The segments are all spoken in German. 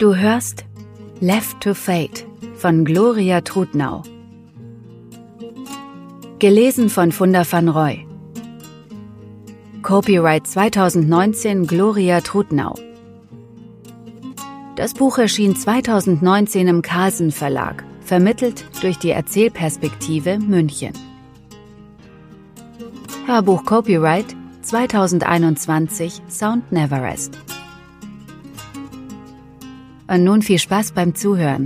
Du hörst Left to Fate von Gloria Trudnau. Gelesen von Funda van Roy. Copyright 2019 Gloria Trudnau. Das Buch erschien 2019 im Carlsen Verlag, vermittelt durch die Erzählperspektive München. Hörbuch Copyright 2021 Sound Neverest. Und nun viel Spaß beim Zuhören.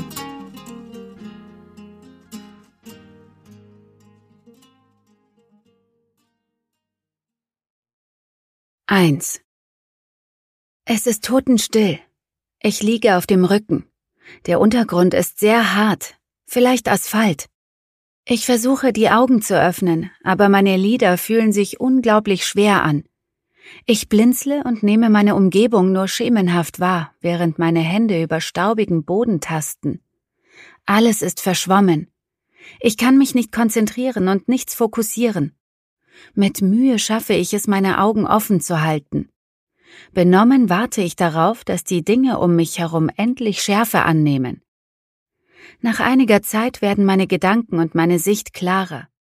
Eins. Es ist totenstill. Ich liege auf dem Rücken. Der Untergrund ist sehr hart, vielleicht Asphalt. Ich versuche, die Augen zu öffnen, aber meine Lider fühlen sich unglaublich schwer an. Ich blinzle und nehme meine Umgebung nur schemenhaft wahr, während meine Hände über staubigen Boden tasten. Alles ist verschwommen. Ich kann mich nicht konzentrieren und nichts fokussieren. Mit Mühe schaffe ich es, meine Augen offen zu halten. Benommen warte ich darauf, dass die Dinge um mich herum endlich Schärfe annehmen. Nach einiger Zeit werden meine Gedanken und meine Sicht klarer.